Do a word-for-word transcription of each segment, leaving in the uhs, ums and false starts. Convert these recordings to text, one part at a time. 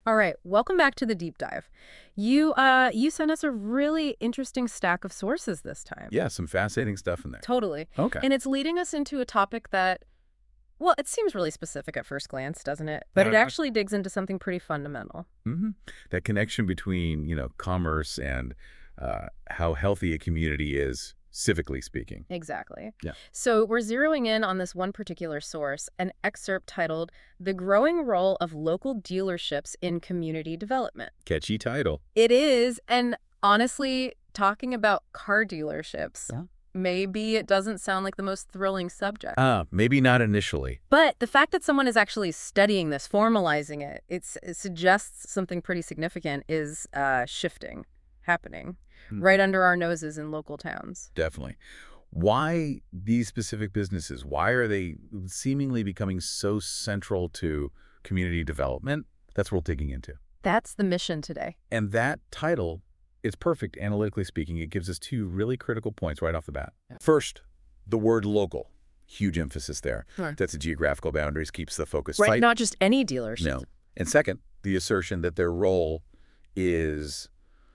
All right, welcome back to the deep dive. You uh you sent us a really interesting stack of sources this time. Yeah, some fascinating stuff in there. Totally. Okay. And it's leading us into a topic that, well, it seems really specific at first glance, doesn't it? But it Uh, actually digs into something pretty fundamental. hmm That connection between, you know, commerce and uh, how healthy a community is, civically speaking. Exactly. Yeah. So we're zeroing in on this one particular source, an excerpt titled "The Growing Role of Local Dealerships in Community Development." Catchy title. It is, and honestly, talking about car dealerships, Yeah. maybe it doesn't sound like the most thrilling subject. Ah, maybe not initially. But the fact that someone is actually studying this, formalizing it, it's, it suggests something pretty significant is uh, shifting, happening, Hmm. right under our noses in local towns. Definitely. Why these specific businesses? Why are they seemingly becoming so central to community development? That's what we're digging into. That's the mission today. And that title is perfect, analytically speaking. It gives us two really critical points right off the bat. First, the word local. Huge emphasis there. Sure. That's the geographical boundaries, keeps the focus Right, tight. not just any dealership. No. And second, the assertion that their role is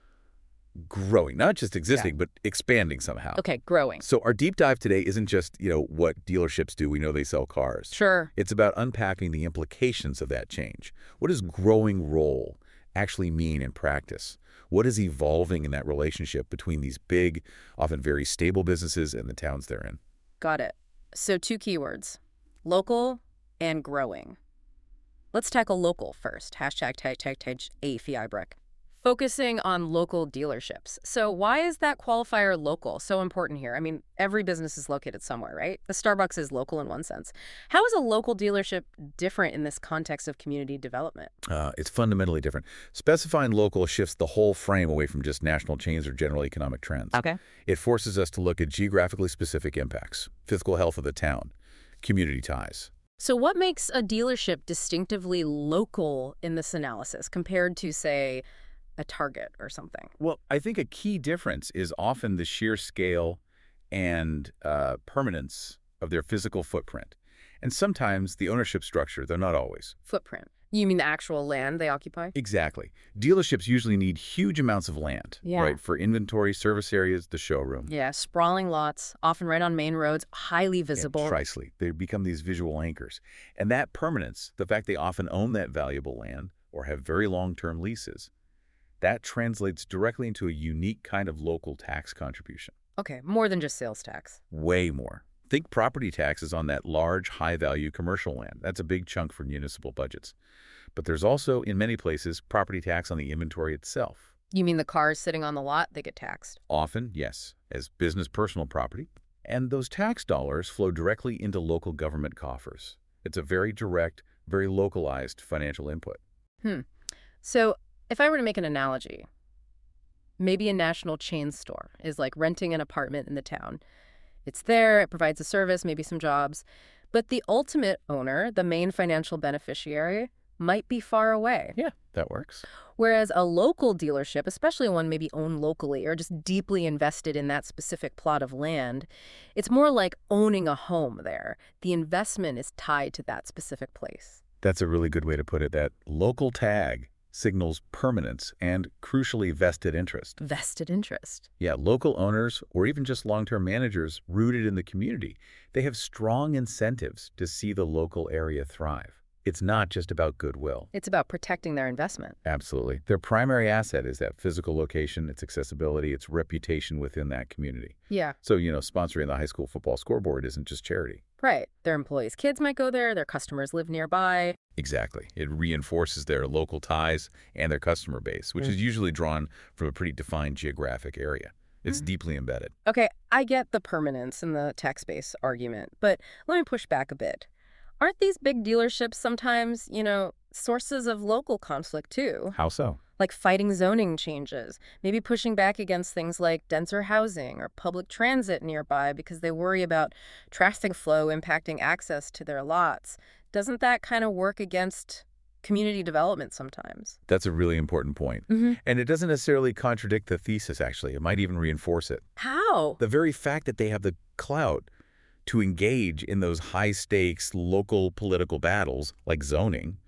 growing, not just existing, but expanding somehow. Okay, growing. So our deep dive today isn't just, you know, what dealerships do. We know they sell cars. Sure. It's about unpacking the implications of that change. What does growing role actually mean in practice? What is evolving in that relationship between these big, often very stable businesses and the towns they're in? Got it. So two keywords, local and growing. Let's tackle local first. Hashtag tag tag tag A F I brick. Focusing on local dealerships. So why is that qualifier local so important here? I mean, every business is located somewhere, right? The Starbucks is local in one sense. How is a local dealership different in this context of community development? Uh, it's fundamentally different. Specifying local shifts the whole frame away from just national chains or general economic trends. Okay. It forces us to look at geographically specific impacts, physical health of the town, community ties. So what makes a dealership distinctively local in this analysis compared to, say, a Target or something? Well, I think a key difference is often the sheer scale and uh, permanence of their physical footprint. And sometimes the ownership structure, though not always. Footprint. You mean the actual land they occupy? Exactly. Dealerships usually need huge amounts of land, Yeah. right, for inventory, service areas, the showroom. Yeah, sprawling lots, often right on main roads, highly visible. Yeah, precisely. They become these visual anchors. And that permanence, the fact they often own that valuable land or have very long-term leases, that translates directly into a unique kind of local tax contribution. Okay, more than just sales tax. Way more. Think property taxes on that large, high-value commercial land. That's a big chunk for municipal budgets. But there's also, in many places, property tax on the inventory itself. You mean the cars sitting on the lot, they get taxed? Often, yes, as business personal property. And those tax dollars flow directly into local government coffers. It's a very direct, very localized financial input. Hmm. So if I were to make an analogy, maybe a national chain store is like renting an apartment in the town. It's there, it provides a service, maybe some jobs, but the ultimate owner, the main financial beneficiary, might be far away. Yeah, that works. Whereas a local dealership, especially one maybe owned locally or just deeply invested in that specific plot of land, it's more like owning a home there. The investment is tied to that specific place. That's a really good way to put it. That local tag signals permanence and, crucially, vested interest. Vested interest. Yeah, local owners or even just long-term managers rooted in the community, they have strong incentives to see the local area thrive. It's not just about goodwill. It's about protecting their investment. Absolutely. Their primary asset is that physical location, its accessibility, its reputation within that community. Yeah. So, you know, sponsoring the high school football scoreboard isn't just charity. Right. Their employees' kids might go there. Their customers live nearby. Exactly. It reinforces their local ties and their customer base, which Mm. is usually drawn from a pretty defined geographic area. It's Mm. deeply embedded. Okay, I get the permanence and the tax base argument, but let me push back a bit. Aren't these big dealerships sometimes, you know, sources of local conflict too? How so? Like fighting zoning changes, maybe pushing back against things like denser housing or public transit nearby because they worry about traffic flow impacting access to their lots. Doesn't that kind of work against community development sometimes? That's a really important point. Mm-hmm. And it doesn't necessarily contradict the thesis, actually. It might even reinforce it. How? The very fact that they have the clout to engage in those high-stakes local political battles, like zoning,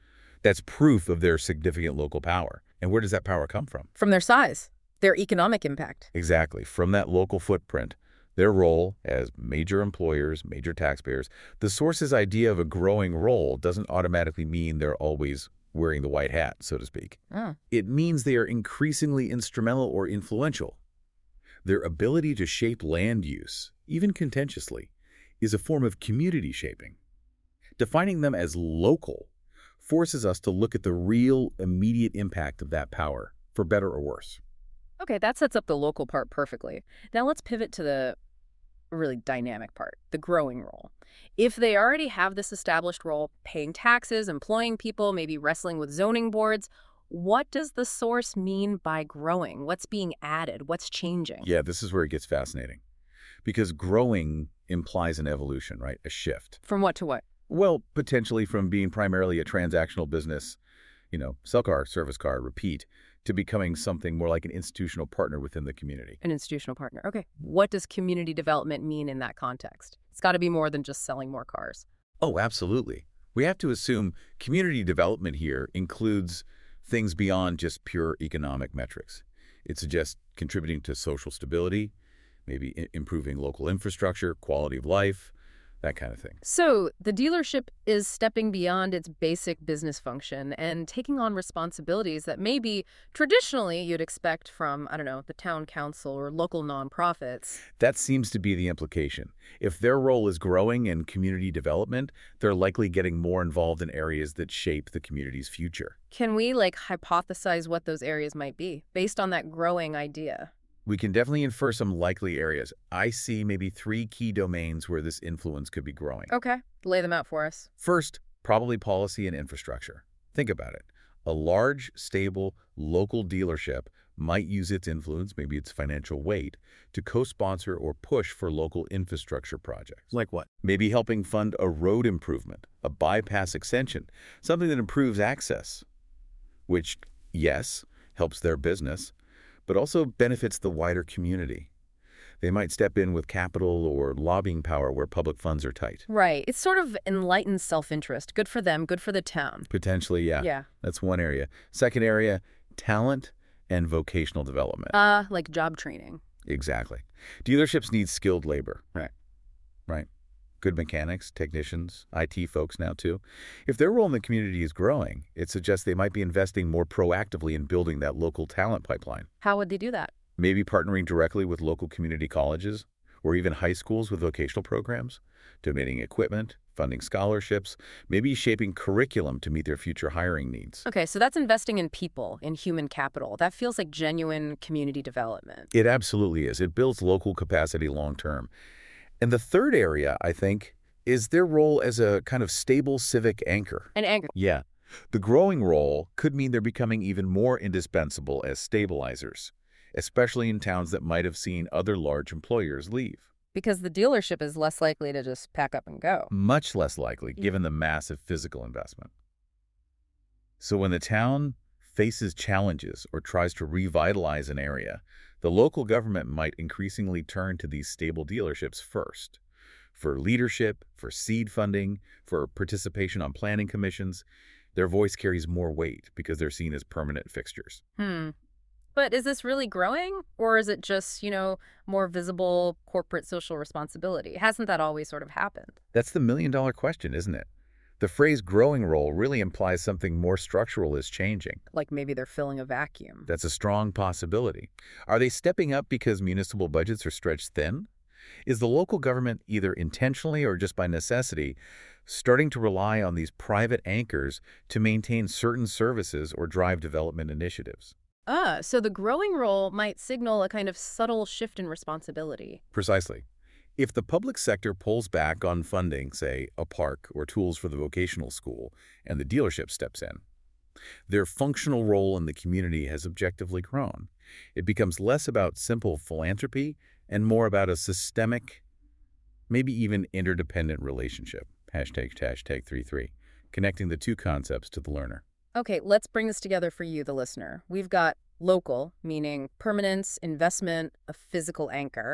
That's proof of their significant local power. And where does that power come from? From their size, their economic impact. Exactly. From that local footprint, their role as major employers, major taxpayers. The source's idea of a growing role doesn't automatically mean they're always wearing the white hat, so to speak. Oh. It means they are increasingly instrumental or influential. Their ability to shape land use, even contentiously, is a form of community shaping. Defining them as local forces us to look at the real, immediate impact of that power, for better or worse. Okay, that sets up the local part perfectly. Now let's pivot to the really dynamic part, the growing role. If they already have this established role, paying taxes, employing people, maybe wrestling with zoning boards, what does the source mean by growing? What's being added? What's changing? Yeah, this is where it gets fascinating. Because growing implies an evolution, right? A shift. From what to what? Well, potentially from being primarily a transactional business, you know, sell car, service car, repeat, to becoming something more like an institutional partner within the community. An institutional partner. Okay. What does community development mean in that context? It's got to be more than just selling more cars. Oh, absolutely. We have to assume community development here includes things beyond just pure economic metrics. It suggests contributing to social stability, maybe i- improving local infrastructure, quality of life, that kind of thing. So the dealership is stepping beyond its basic business function and taking on responsibilities that maybe traditionally you'd expect from, I don't know, the town council or local nonprofits. That seems to be the implication. If their role is growing in community development, they're likely getting more involved in areas that shape the community's future. Can we, like, hypothesize what those areas might be based on that growing idea? We can definitely infer some likely areas. I see maybe three key domains where this influence could be growing. Okay, lay them out for us. First, probably policy and infrastructure. Think about it. A large, stable, local dealership might use its influence, maybe its financial weight, to co-sponsor or push for local infrastructure projects. Like what? Maybe helping fund a road improvement, a bypass extension, something that improves access, which, yes, helps their business, but also benefits the wider community. They might step in with capital or lobbying power where public funds are tight. Right. It's sort of enlightened self-interest. Good for them, good for the town. Potentially, yeah. Yeah. That's one area. Second area, talent and vocational development. Uh, like job training. Exactly. Dealerships need skilled labor. Right. Right. Good mechanics, technicians, I T folks now too. If their role in the community is growing, it suggests they might be investing more proactively in building that local talent pipeline. How would they do that? Maybe partnering directly with local community colleges or even high schools with vocational programs, donating equipment, funding scholarships, maybe shaping curriculum to meet their future hiring needs. Okay, so that's investing in people, in human capital. That feels like genuine community development. It absolutely is. It builds local capacity long term. And the third area, I think, is their role as a kind of stable civic anchor. An anchor. Yeah. The growing role could mean they're becoming even more indispensable as stabilizers, especially in towns that might have seen other large employers leave. Because the dealership is less likely to just pack up and go. Much less likely, given the massive physical investment. So when the town faces challenges or tries to revitalize an area, the local government might increasingly turn to these stable dealerships first. For leadership, for seed funding, for participation on planning commissions, their voice carries more weight because they're seen as permanent fixtures. Hmm. But is this really growing? Or is it just, you know, more visible corporate social responsibility? Hasn't that always sort of happened? That's the million-dollar question, isn't it? The phrase growing role really implies something more structural is changing. Like maybe they're filling a vacuum. That's a strong possibility. Are they stepping up because municipal budgets are stretched thin? Is the local government, either intentionally or just by necessity, starting to rely on these private anchors to maintain certain services or drive development initiatives? Ah, so the growing role might signal a kind of subtle shift in responsibility. Precisely. If the public sector pulls back on funding, say, a park or tools for the vocational school, and the dealership steps in, their functional role in the community has objectively grown. It becomes less about simple philanthropy and more about a systemic, maybe even interdependent relationship. Hashtag, hashtag three three, connecting the two concepts to the learner. Okay, let's bring this together for you, the listener. We've got local, meaning permanence, investment, a physical anchor,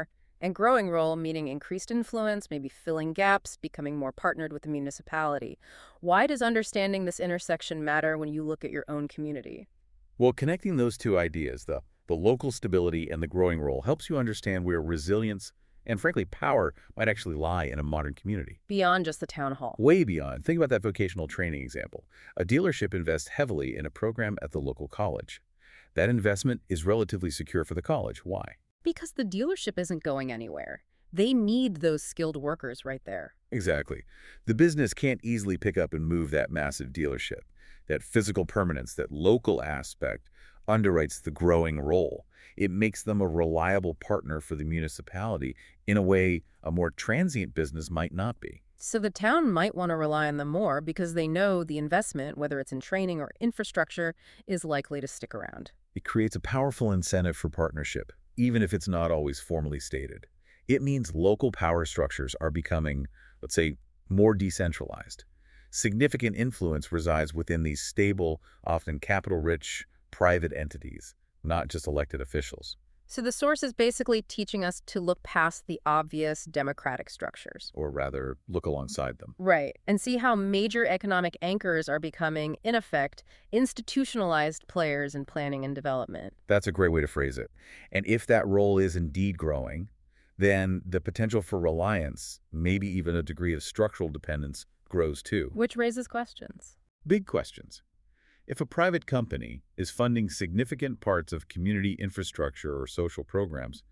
And growing role, meaning increased influence, maybe filling gaps, becoming more partnered with the municipality. Why does understanding this intersection matter when you look at your own community? Well, connecting those two ideas, the, the local stability and the growing role, helps you understand where resilience and, frankly, power might actually lie in a modern community. Beyond just the town hall. Way beyond. Think about that vocational training example. A dealership invests heavily in a program at the local college. That investment is relatively secure for the college. Why? Because the dealership isn't going anywhere. They need those skilled workers right there. Exactly. The business can't easily pick up and move that massive dealership. That physical permanence, that local aspect, underwrites the growing role. It makes them a reliable partner for the municipality in a way a more transient business might not be. So the town might want to rely on them more because they know the investment, whether it's in training or infrastructure, is likely to stick around. It creates a powerful incentive for partnership, even if it's not always formally stated. It means local power structures are becoming, let's say, more decentralized. Significant influence resides within these stable, often capital-rich, private entities, not just elected officials. So the source is basically teaching us to look past the obvious democratic structures. Or rather, look alongside them. Right, and see how major economic anchors are becoming, in effect, institutionalized players in planning and development. That's a great way to phrase it. And if that role is indeed growing, then the potential for reliance, maybe even a degree of structural dependence, grows too. Which raises questions. Big questions. If a private company is funding significant parts of community infrastructure or social programs,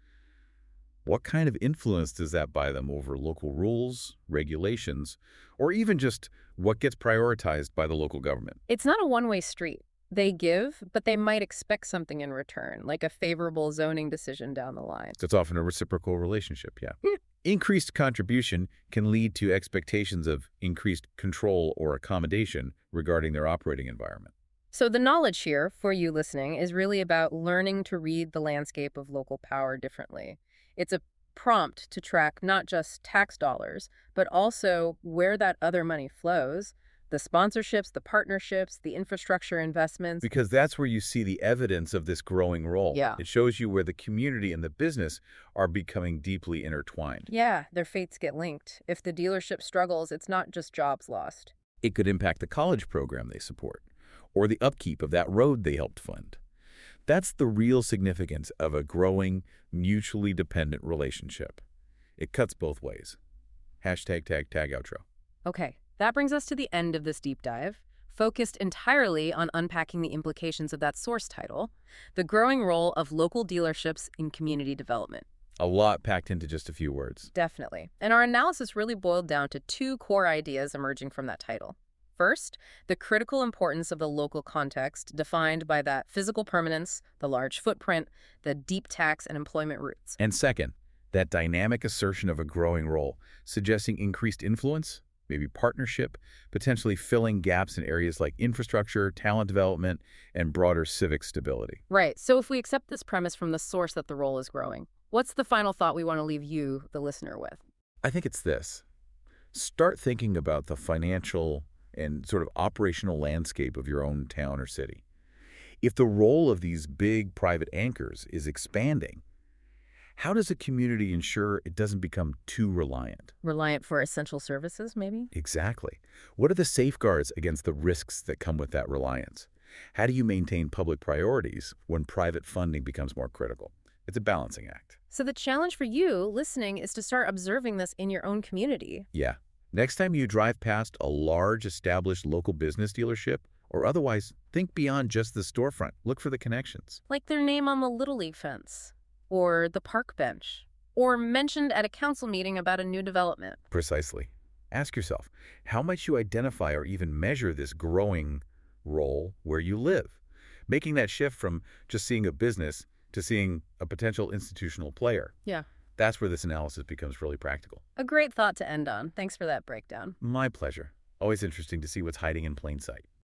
what kind of influence does that buy them over local rules, regulations, or even just what gets prioritized by the local government? It's not a one-way street. They give, but they might expect something in return, like a favorable zoning decision down the line. It's often a reciprocal relationship, yeah. Increased contribution can lead to expectations of increased control or accommodation regarding their operating environment. So the knowledge here, for you listening, is really about learning to read the landscape of local power differently. It's a prompt to track not just tax dollars, but also where that other money flows, the sponsorships, the partnerships, the infrastructure investments. Because that's where you see the evidence of this growing role. Yeah. It shows you where the community and the business are becoming deeply intertwined. Yeah, their fates get linked. If the dealership struggles, it's not just jobs lost. It could impact the college program they support, or the upkeep of that road they helped fund. That's the real significance of a growing, mutually dependent relationship. It cuts both ways. Hashtag tag tag outro. Okay, that brings us to the end of this deep dive, focused entirely on unpacking the implications of that source title, the growing role of local dealerships in community development. A lot packed into just a few words. Definitely. And our analysis really boiled down to two core ideas emerging from that title. First, the critical importance of the local context defined by that physical permanence, the large footprint, the deep tax and employment roots. And second, that dynamic assertion of a growing role, suggesting increased influence, maybe partnership, potentially filling gaps in areas like infrastructure, talent development, and broader civic stability. Right. So if we accept this premise from the source that the role is growing, what's the final thought we want to leave you, the listener, with? I think it's this. Start thinking about the financial and sort of operational landscape of your own town or city. If the role of these big private anchors is expanding, how does a community ensure it doesn't become too reliant? Reliant for essential services, maybe? Exactly. What are the safeguards against the risks that come with that reliance? How do you maintain public priorities when private funding becomes more critical? It's a balancing act. So the challenge for you listening is to start observing this in your own community. Yeah. Next time you drive past a large established local business dealership, or otherwise, think beyond just the storefront. Look for the connections. Like their name on the Little League fence, or the park bench, or mentioned at a council meeting about a new development. Precisely. Ask yourself, how might you identify or even measure this growing role where you live? Making that shift from just seeing a business to seeing a potential institutional player. Yeah. That's where this analysis becomes really practical. A great thought to end on. Thanks for that breakdown. My pleasure. Always interesting to see what's hiding in plain sight.